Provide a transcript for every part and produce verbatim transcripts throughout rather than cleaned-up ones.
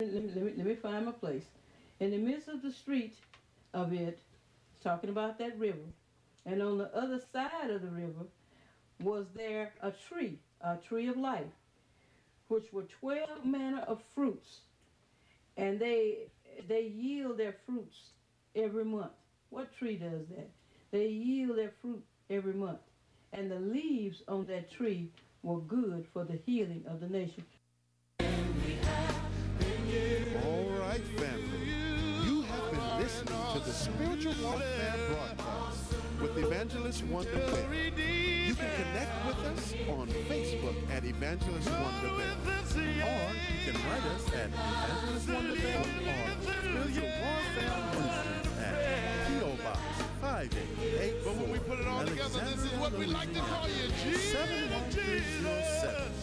Let me, let me, let me find my place. In the midst of the street of it, talking about that river, and on the other side of the river was there a tree, a tree of life, which were twelve manner of fruits, and they they yield their fruits every month. What tree does that? They yield their fruit every month, and the leaves on that tree were good for the healing of the nation. All right, family. You have been listening to the Spiritual Warfare broadcast with Evangelist Wonder Bell. You can connect with us on Facebook at Evangelist Wonder Bell. Or you can write us at Evangelist Wonder Bell or Spiritual Warfare Ministries at P O. Box five eight eight four. But when we put it all together, this is what we like to call you, Jesus. seven one three zero seven.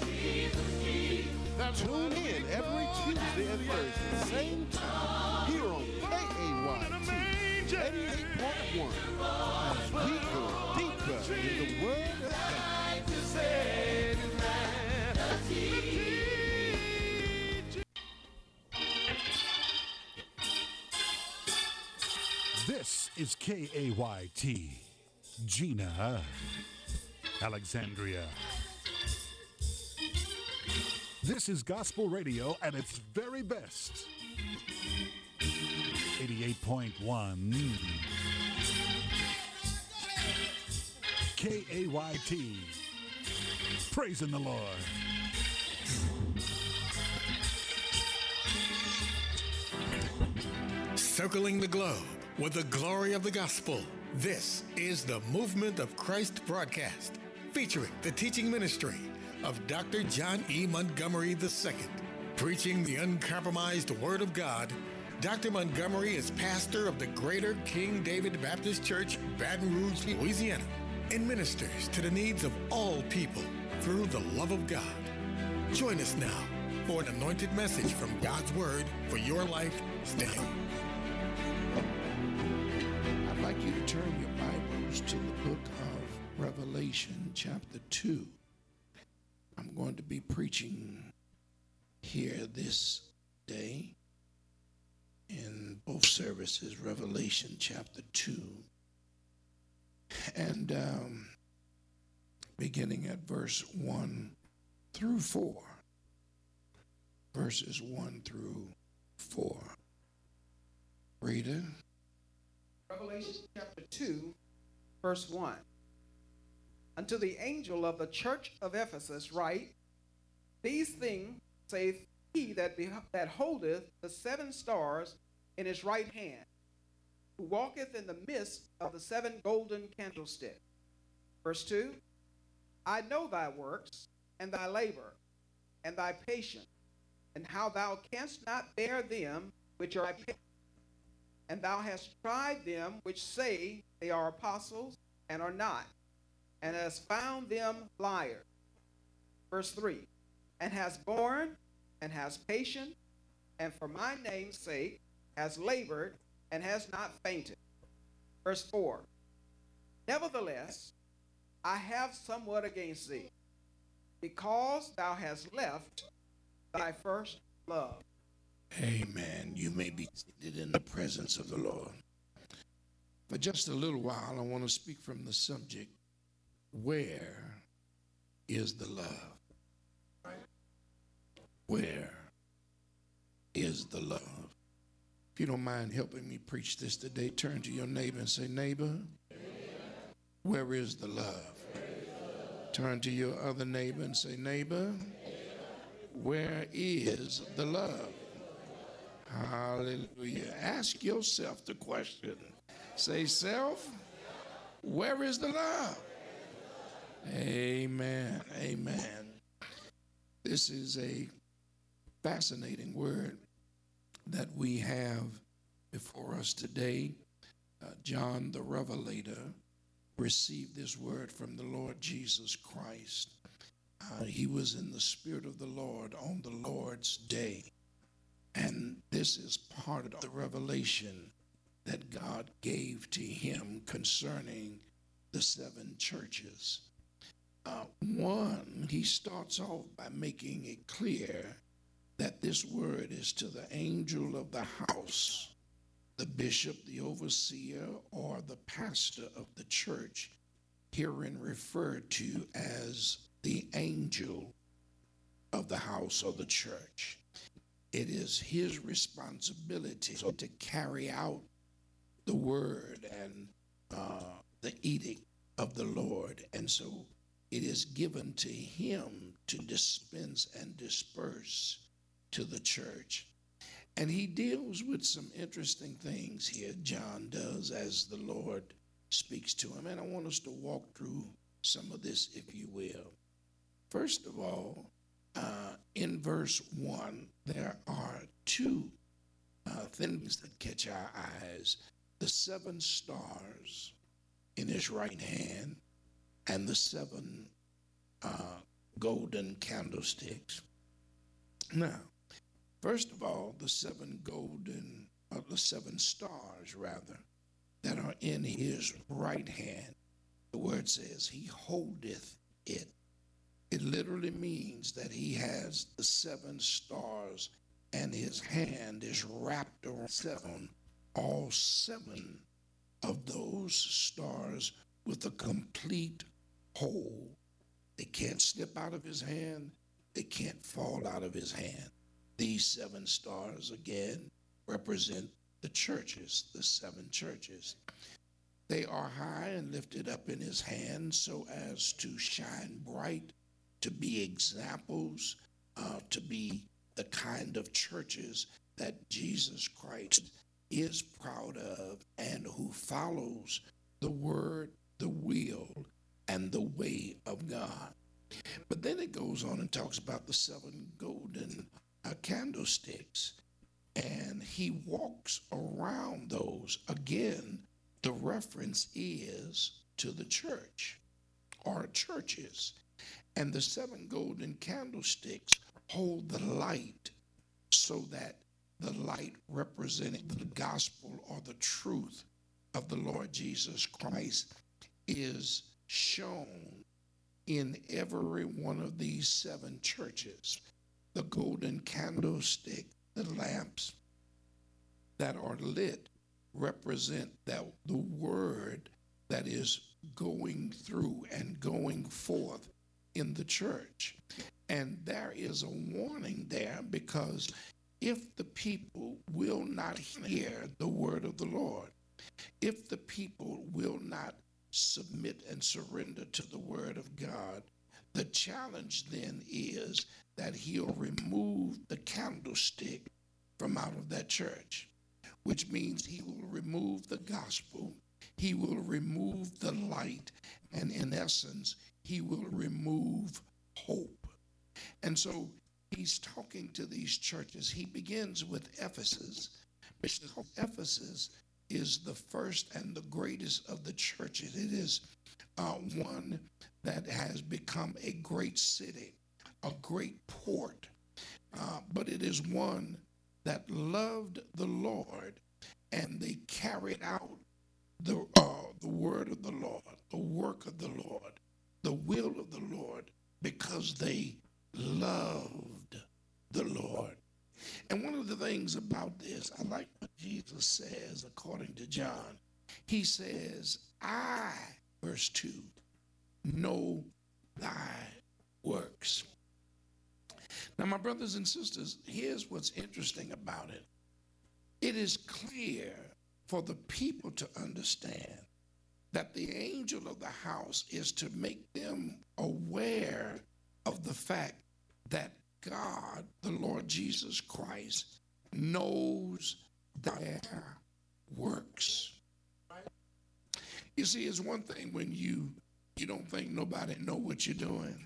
Tune in every Tuesday and Thursday, same time, here on K A Y T eighty-eight point one, as we go deeper in the Word of God. This is K A Y T, Gina, Alexandria. This is gospel radio at its very best. eighty-eight point one K A Y T. Praising the Lord. Circling the globe with the glory of the gospel. This is the Movement of Christ broadcast, featuring the teaching ministry of Doctor John E. Montgomery the Second. Preaching the uncompromised Word of God, Doctor Montgomery is pastor of the Greater King David Baptist Church, Baton Rouge, Louisiana, and ministers to the needs of all people through the love of God. Join us now for an anointed message from God's Word for your life today. I'd like you to turn your Bibles to the book of Revelation, chapter two. I'm going to be preaching here this day in both services, Revelation chapter two. And um, beginning at verse one through four. Verses one through four. Reader. Revelation chapter two, verse one. Unto the angel of the church of Ephesus write, These things saith he that, be, that holdeth the seven stars in his right hand, who walketh in the midst of the seven golden candlesticks. Verse two, I know thy works, and thy labor, and thy patience, and how thou canst not bear them which are patient. And thou hast tried them which say they are apostles, and are not, and hast found them liars. Verse three, and has borne, and has patience, and for my name's sake has labored, and has not fainted. Verse four, nevertheless, I have somewhat against thee, because thou hast left thy first love. Amen. You may be seated in the presence of the Lord. For just a little while, I want to speak from the subject, where is the love? Where is the love? If you don't mind helping me preach this today, turn to your neighbor and say, neighbor, where is the love? Turn to your other neighbor and say, neighbor, where is the love? Hallelujah. Ask yourself the question. Say, self, where is the love? Amen. Amen. This is a fascinating word that we have before us today. Uh, John the Revelator received this word from the Lord Jesus Christ. Uh, he was in the Spirit of the Lord on the Lord's day. And this is part of the revelation that God gave to him concerning the seven churches. Uh, one, he starts off by making it clear that this word is to the angel of the house, the bishop, the overseer, or the pastor of the church, herein referred to as the angel of the house or the church. It is his responsibility to carry out the word and uh, the edict of the Lord. And so it is given to him to dispense and disperse to the church. And he deals with some interesting things here, John does, as the Lord speaks to him. And I want us to walk through some of this, if you will. First of all, uh, in verse one, there are two uh, things that catch our eyes. The seven stars in his right hand and the seven uh, golden candlesticks. Now, first of all, the seven golden, or the seven stars, rather, that are in his right hand. The word says he holdeth it. It literally means that he has the seven stars and his hand is wrapped around seven, all seven of those stars with a complete hold. They can't slip out of his hand. They can't fall out of his hand. These seven stars, again, represent the churches, the seven churches. They are high and lifted up in his hand so as to shine bright, to be examples, uh, to be the kind of churches that Jesus Christ is proud of and who follows the word, the will, and the way of God. But then it goes on and talks about the seven golden uh, candlesticks, and he walks around those. Again, the reference is to the church or churches. And the seven golden candlesticks hold the light so that the light representing the gospel or the truth of the Lord Jesus Christ is shown in every one of these seven churches. The golden candlestick, the lamps that are lit represent that the word that is going through and going forth in the church. And there is a warning there, because if the people will not hear the word of the Lord, if the people will not submit and surrender to the word of God, the challenge then is that he'll remove the candlestick from out of that church, which means he will remove the gospel, he will remove the light, and in essence, he will remove hope. And so he's talking to these churches. He begins with Ephesus, because Ephesus is the first and the greatest of the churches. It is uh, one that has become a great city, a great port, uh, but it is one that loved the Lord, and they carried out the uh, the word of the Lord, the work of the Lord, the will of the Lord, because they loved the Lord. And one of the things about this, I like what Jesus says according to John. He says, I, verse two, know thy works. Now, my brothers and sisters, here's what's interesting about it. It is clear for the people to understand that the angel of the house is to make them aware of the fact that God, the Lord Jesus Christ, knows their works. You see, it's one thing when you you don't think nobody know what you're doing,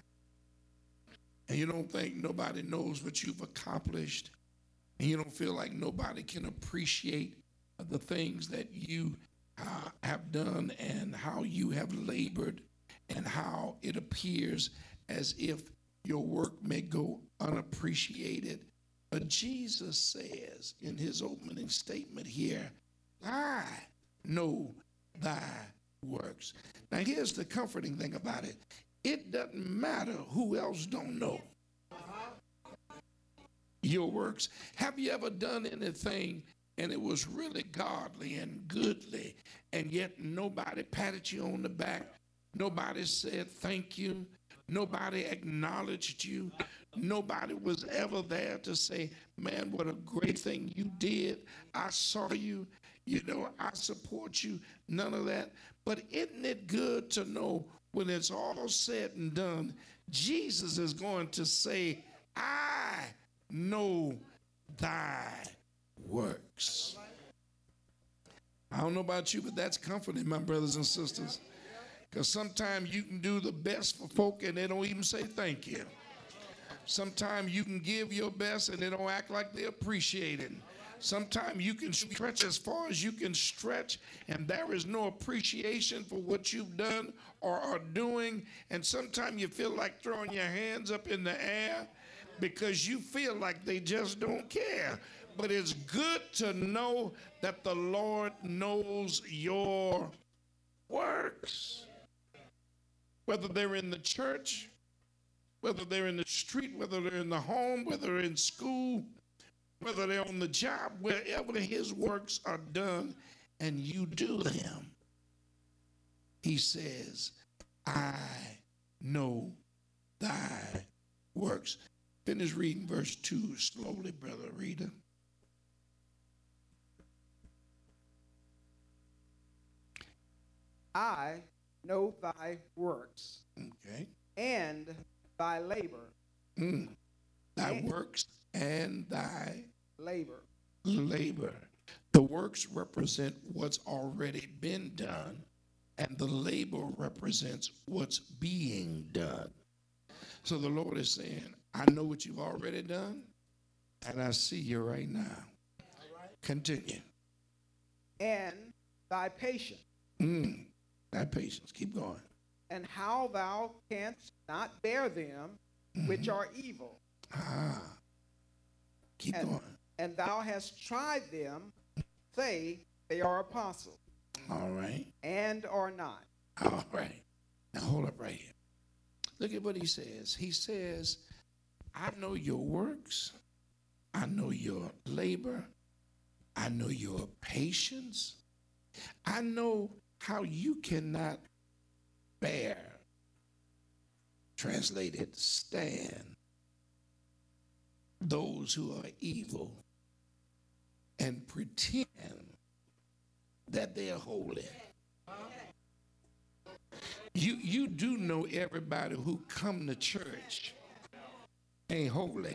and you don't think nobody knows what you've accomplished, and you don't feel like nobody can appreciate the things that you uh, have done and how you have labored and how it appears as if your work may go unappreciated. But Jesus says in his opening statement here, I know thy works. Now here's the comforting thing about it. It doesn't matter who else don't know. your works. Have you ever done anything and it was really godly and goodly, and yet nobody patted you on the back? Nobody said thank you. Nobody acknowledged you. Nobody was ever there to say, man, what a great thing you did. I saw you. You know, I support you. None of that. But isn't it good to know when it's all said and done, Jesus is going to say, I know thy works. I don't know about you, but that's comforting, my brothers and sisters. Because sometimes you can do the best for folk and they don't even say thank you. Sometimes you can give your best and they don't act like they appreciate it. Sometimes you can stretch as far as you can stretch and there is no appreciation for what you've done or are doing. And sometimes you feel like throwing your hands up in the air because you feel like they just don't care. But it's good to know that the Lord knows your works. Whether they're in the church, whether they're in the street, whether they're in the home, whether they're in school, whether they're on the job, wherever his works are done and you do them, he says, I know thy works. Finish reading verse two slowly, Brother Rita. I know thy works. Okay. And thy labor. Mm. Thy and works and thy labor. labor. The works represent what's already been done, and the labor represents what's being done. So the Lord is saying, I know what you've already done, and I see you right now. Continue. And thy patience. Mm. Thy patience. Keep going. And how thou canst not bear them mm-hmm. which are evil. Ah. Keep and, going. And thou hast tried them, say they are apostles. All right. And are not. All right. Now hold up right here. Look at what he says. He says, I know your works. I know your labor. I know your patience. I know how you cannot bear, translated, stand, those who are evil and pretend that they're holy. You, you do know everybody who come to church ain't holy.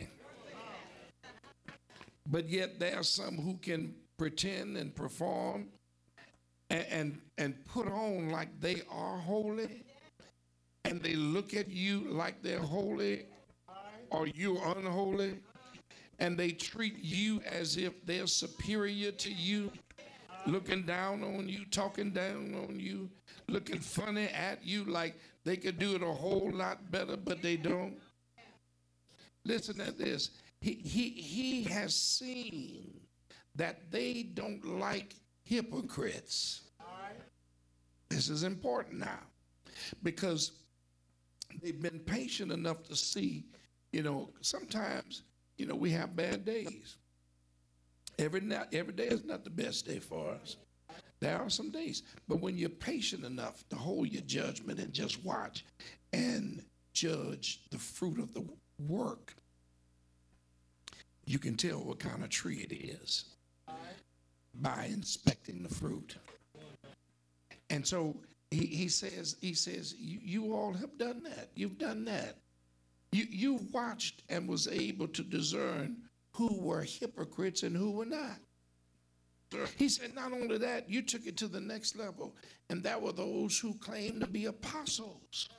But yet there are some who can pretend and perform and, and, and put on like they are holy, and they look at you like they're holy or you're unholy, and they treat you as if they're superior to you, looking down on you, talking down on you, looking funny at you like they could do it a whole lot better, but they don't. Listen to this. He, he, he has seen that they don't like hypocrites. This is important now because they've been patient enough to see, you know, sometimes, you know, we have bad days. Every, not, every day is not the best day for us. There are some days, but when you're patient enough to hold your judgment and just watch and judge the fruit of the work, you can tell what kind of tree it is by inspecting the fruit. And so he, he says, he says, you, you all have done that. You've done that. You, you watched and was able to discern who were hypocrites and who were not. He said, not only that, you took it to the next level, and that were those who claimed to be apostles.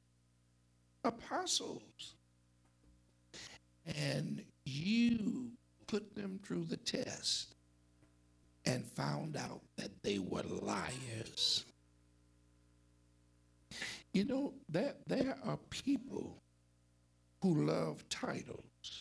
Apostles. And you put them through the test and found out that they were liars. You know, that there are people who love titles,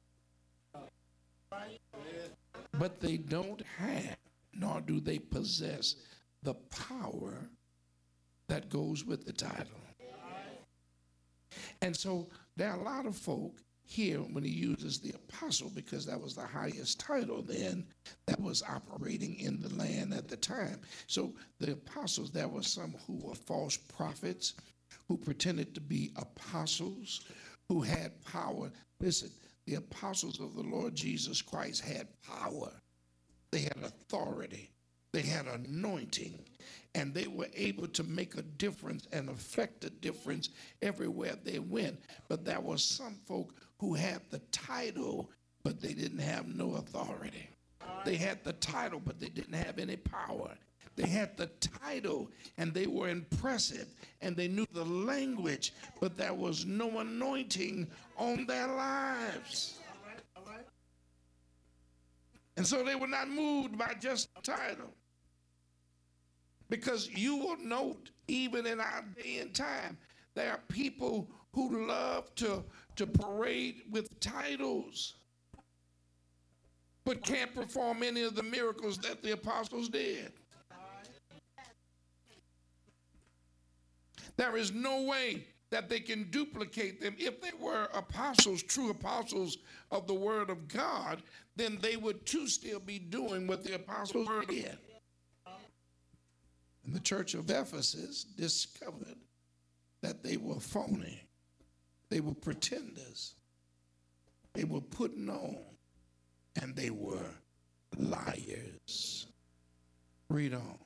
but they don't have, nor do they possess, the power that goes with the title. And so there are a lot of folk here when he uses the apostle, because that was the highest title then that was operating in the land at the time. So the apostles, there were some who were false prophets, who pretended to be apostles, who had power. Listen, the apostles of the Lord Jesus Christ had power. They had authority. They had anointing. And they were able to make a difference and affect a difference everywhere they went. But there were some folk who had the title, but they didn't have no authority. They had the title, but they didn't have any power. They had the title, and they were impressive, and they knew the language, but there was no anointing on their lives. And so they were not moved by just the title. Because you will note, even in our day and time, there are people who love to, to parade with titles, but can't perform any of the miracles that the apostles did. There is no way that they can duplicate them. If they were apostles, true apostles of the word of God, then they would too still be doing what the apostles did. And the church of Ephesus discovered that they were phony. They were pretenders. They were putting on, and they were liars. Read on.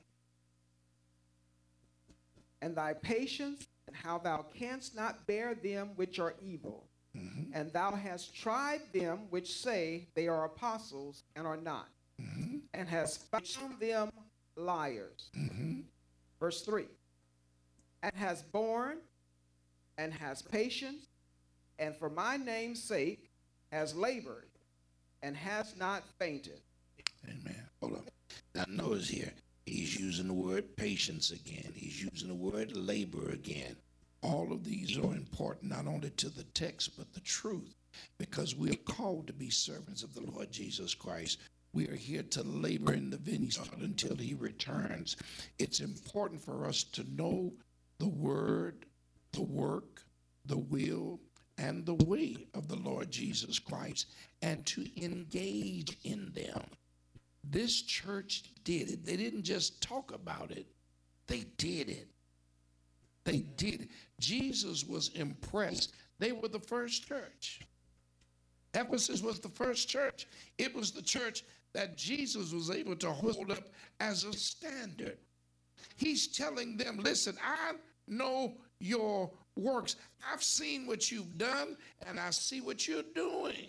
And thy patience, and how thou canst not bear them which are evil. Mm-hmm. And thou hast tried them which say they are apostles and are not, mm-hmm. and hast found them liars. Mm-hmm. Verse three. And has borne, and has patience, and for my name's sake has labored, and has not fainted. Amen. Hold on. Now notice here, he's using the word patience again. He's using the word labor again. All of these are important, not only to the text, but the truth, because we are called to be servants of the Lord Jesus Christ. We are here to labor in the vineyard until he returns. It's important for us to know the word, the work, the will, and the way of the Lord Jesus Christ, and to engage in them. This church did it. They didn't just talk about it. They did it. They did it. Jesus was impressed. They were the first church. Ephesus was the first church. It was the church that Jesus was able to hold up as a standard. He's telling them, listen, I know your works. I've seen what you've done, and I see what you're doing.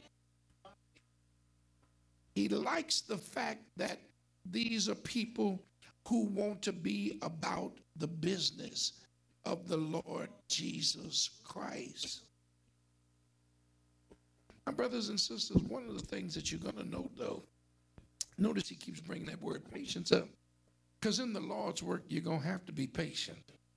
He likes the fact that these are people who want to be about the business of the Lord Jesus Christ. My brothers and sisters, one of the things that you're going to note, though, notice he keeps bringing that word patience up, because in the Lord's work, you're going to have to be patient.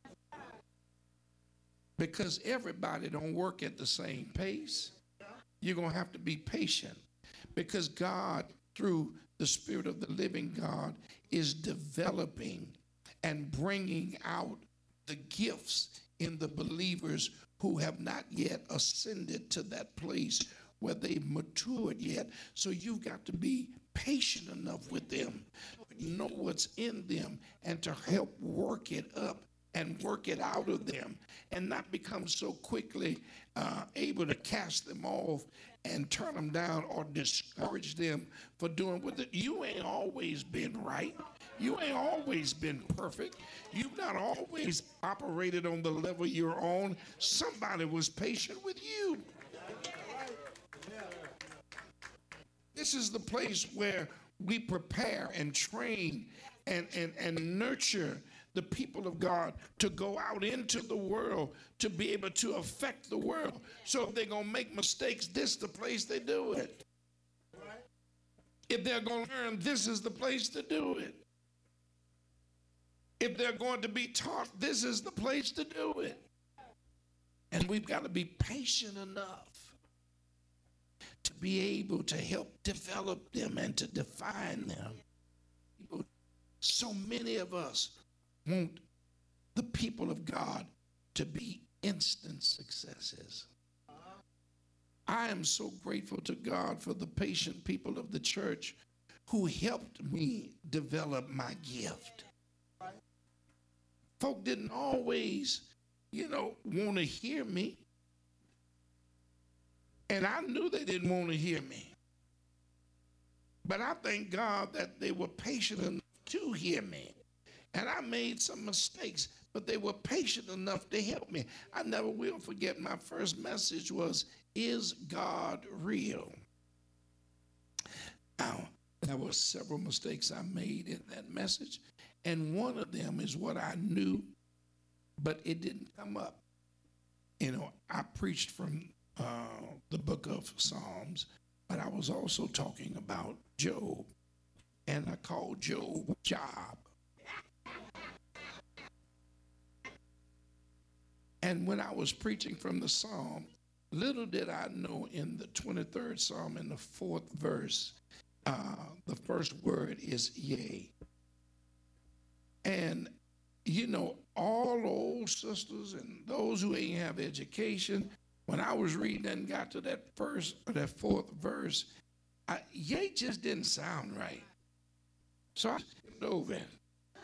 Because everybody don't work at the same pace. You're going to have to be patient, because God, through the Spirit of the living God, is developing and bringing out the gifts in the believers who have not yet ascended to that place where they've matured yet. So you've got to be patient enough with them, know what's in them, and to help work it up and work it out of them, and not become so quickly uh, able to cast them off and turn them down or discourage them for doing what the, you ain't always been right. You ain't always been perfect. You've not always operated on the level you're on. Somebody was patient with you. This is the place where we prepare and train and, and, and nurture the people of God to go out into the world, to be able to affect the world. So if they're going to make mistakes, this is the place they do it. If they're going to learn, this is the place to do it. If they're going to be taught, this is the place to do it. And we've got to be patient enough to be able to help develop them and to define them. So many of us want the people of God to be instant successes. I am so grateful to God for the patient people of the church who helped me develop my gift. Folk didn't always, you know, want to hear me. And I knew they didn't want to hear me. But I thank God that they were patient enough to hear me. And I made some mistakes, but they were patient enough to help me. I never will forget my first message was, is God real? Now, there were several mistakes I made in that message, and one of them is what I knew, but it didn't come up. You know, I preached from uh, the book of Psalms, but I was also talking about Job, and I called Job Job. And when I was preaching from the Psalm, little did I know in the twenty-third Psalm, in the fourth verse, uh, the first word is yea. And, you know, all old sisters and those who ain't have education, when I was reading and got to that first, or that fourth verse, I, yea just didn't sound right. So I skipped over it.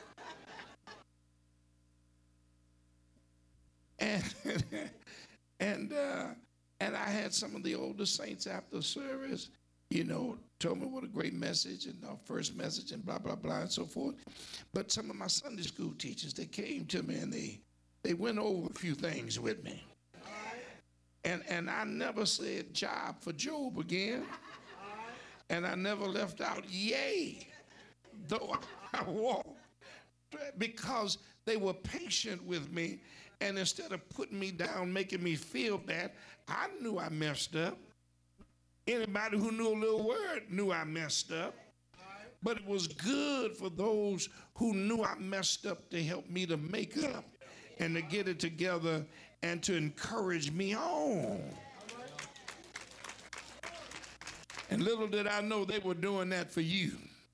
And, and, uh, and I had some of the older saints after service, you know, told me what a great message and our first message and blah, blah, blah, and so forth. But some of my Sunday school teachers, they came to me and they, they went over a few things with me. And, and I never said job for Job again. And I never left out yea, though I walked, because they were patient with me. And instead of putting me down, making me feel bad, I knew I messed up. Anybody who knew a little word knew I messed up. But it was good for those who knew I messed up to help me to make up and to get it together and to encourage me on. And little did I know they were doing that for you.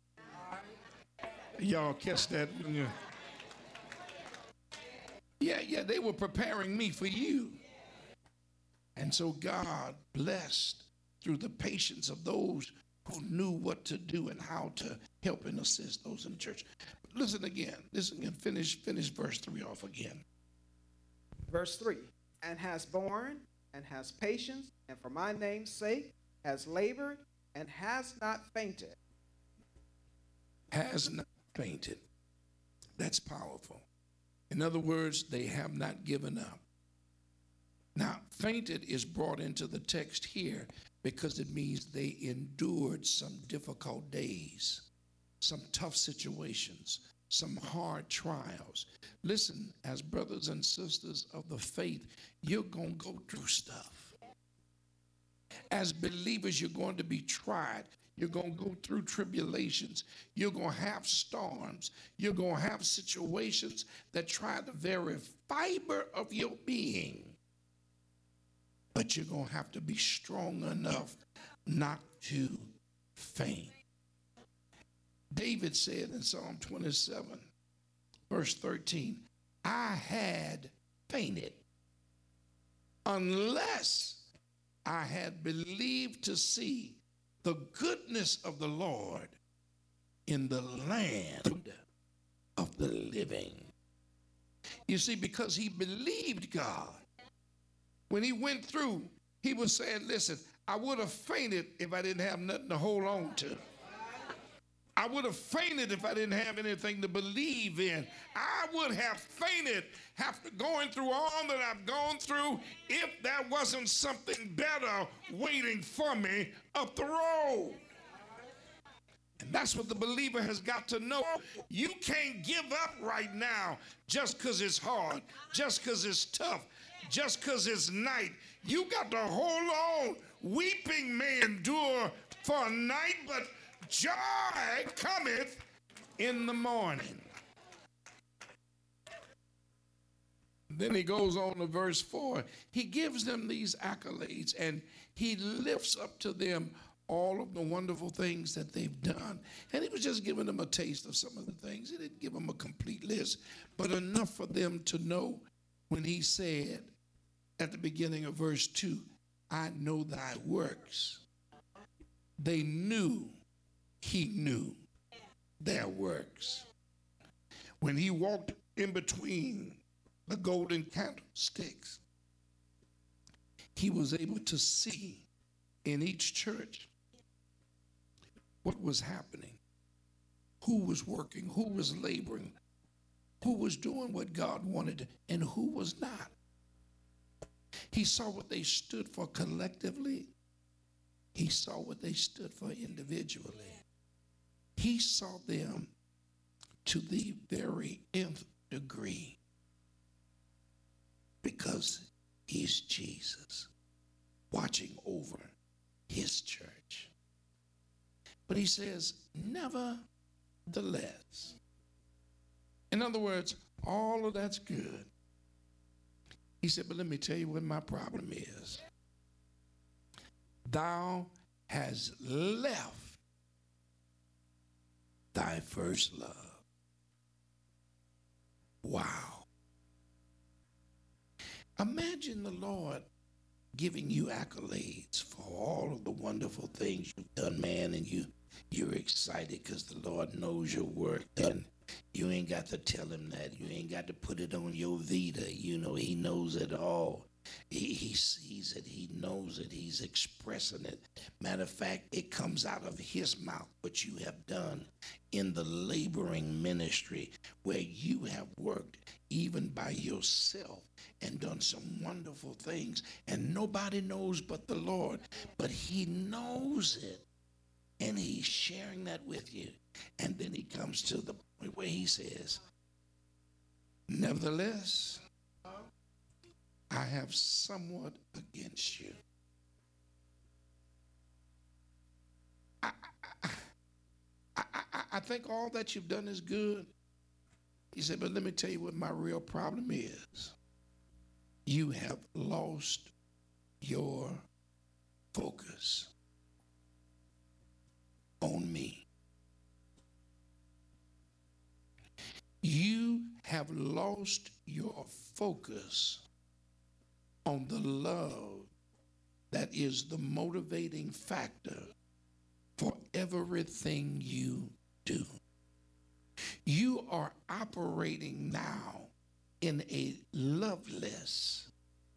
Y'all catch that? Yeah, yeah, they were preparing me for you. And so God blessed through the patience of those who knew what to do and how to help and assist those in the church. But listen again, listen again, finish, finish verse three off again. Verse three, and has borne and has patience, and for my name's sake has labored and has not fainted. Has not fainted. That's powerful. In other words, they have not given up. Now, fainted is brought into the text here because it means they endured some difficult days, some tough situations, some hard trials. Listen, as brothers and sisters of the faith, you're going to go through stuff. As believers, you're going to be tried. You're going to go through tribulations. You're going to have storms. You're going to have situations that try the very fiber of your being. But you're going to have to be strong enough not to faint. David said in Psalm twenty-seven, verse thirteen, I had fainted unless I had believed to see the goodness of the Lord in the land of the living. You see, because he believed God. When he went through, he was saying, listen, I would have fainted if I didn't have nothing to hold on to. I would have fainted if I didn't have anything to believe in. I would have fainted after going through all that I've gone through if there wasn't something better waiting for me up the road. And that's what the believer has got to know. You can't give up right now just because it's hard, just because it's tough, just because it's night. You got to hold on. Weeping may endure for a night, but joy cometh in the morning. Then he goes on to verse four. He gives them these accolades and he lifts up to them all of the wonderful things that they've done. And he was just giving them a taste of some of the things. He didn't give them a complete list, but enough for them to know when he said at the beginning of verse two, I know thy works. They knew he knew their works. When he walked in between the golden candlesticks, he was able to see in each church what was happening, who was working, who was laboring, who was doing what God wanted, and who was not. He saw what they stood for collectively. He saw what they stood for individually. He saw them to the very nth degree because he's Jesus watching over his church. But he says, nevertheless. In other words, all of that's good. He said, but let me tell you what my problem is. Thou hast left thy first love. Wow. Imagine the Lord giving you accolades for all of the wonderful things you've done, man, and you, you're excited because the Lord knows your work, and you ain't got to tell him that. You ain't got to put it on your Vita. You know, he knows it all. He, he sees it. He knows it. He's expressing it. Matter of fact, it comes out of his mouth what you have done in the laboring ministry where you have worked even by yourself and done some wonderful things, and nobody knows but the Lord, but he knows it, and he's sharing that with you. And then he comes to the point where he says, nevertheless, I have somewhat against you. I, I, I, I, I think all that you've done is good. He said, but let me tell you what my real problem is. You have lost your focus on me. You have lost your focus on the love that is the motivating factor for everything you do. You are operating now in a loveless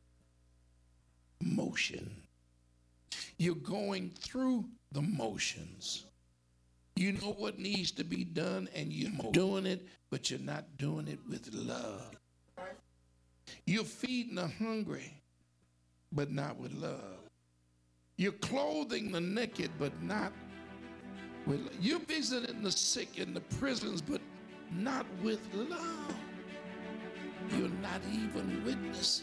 motion. You're going through the motions. You know what needs to be done, and you're doing it, but you're not doing it with love. You're feeding the hungry, but not with love. You're clothing the naked, but not with love. You're visiting the sick in the prisons, but not with love. You're not even witnessing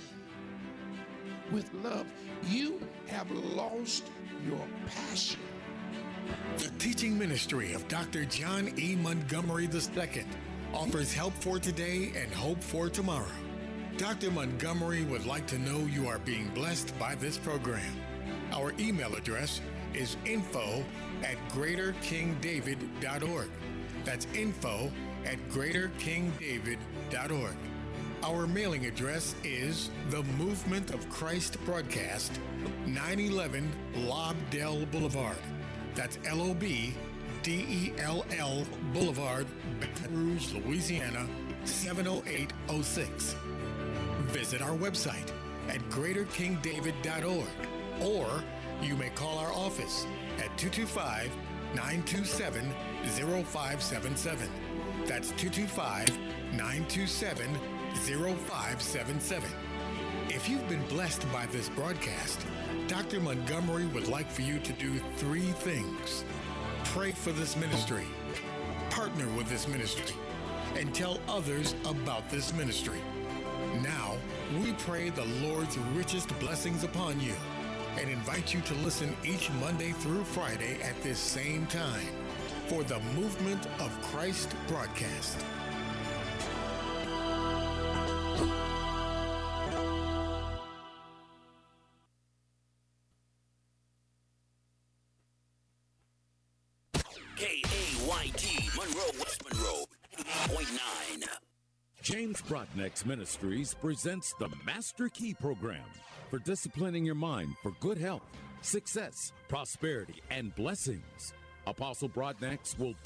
with love. You have lost your passion. The teaching ministry of Doctor John E. Montgomery the Second offers help for today and hope for tomorrow. Doctor Montgomery would like to know you are being blessed by this program. Our email address is info at greater king david dot org. That's info at greater king david dot org. Our mailing address is The Movement of Christ Broadcast, nine eleven Lobdell Boulevard. That's L O B D E L L Boulevard, Baton Rouge, Louisiana, seven oh eight oh six. Visit our website at greater king david dot org, or you may call our office at two two five, nine two seven, oh five seven seven. That's two two five, nine two seven, oh five seven seven. If you've been blessed by this broadcast, Doctor Montgomery would like for you to do three things. Pray for this ministry, partner with this ministry, and tell others about this ministry. Now, we pray the Lord's richest blessings upon you and invite you to listen each Monday through Friday at this same time for the Movement of Christ broadcast. K A Y T, Monroe, West Monroe, ninety-eight point nine. James Broadnax Ministries presents the Master Key Program for disciplining your mind for good health, success, prosperity, and blessings. Apostle Broadnax will